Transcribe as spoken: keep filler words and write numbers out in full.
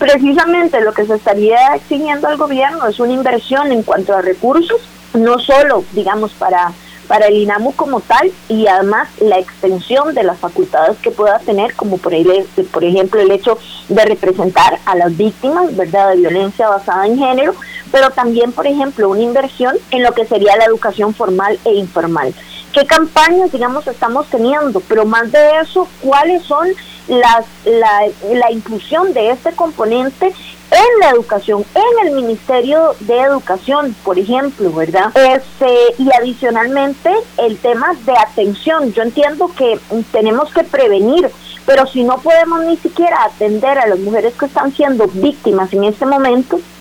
precisamente lo que se estaría exigiendo al gobierno es una inversión en cuanto a recursos, no solo, digamos, para, para el INAMU como tal, y además la extensión de las facultades que pueda tener, como por, el, por ejemplo el hecho de representar a las víctimas, ¿verdad?, de violencia basada en género, pero también, por ejemplo, una inversión en lo que sería la educación formal e informal. ¿Qué campañas, digamos, estamos teniendo? Pero más de eso, ¿cuáles son las, la, la inclusión de este componente en la educación, en el Ministerio de Educación, por ejemplo, ¿verdad? Este, y adicionalmente, el tema de atención. Yo entiendo que tenemos que prevenir, pero si no podemos ni siquiera atender a las mujeres que están siendo víctimas en este momento,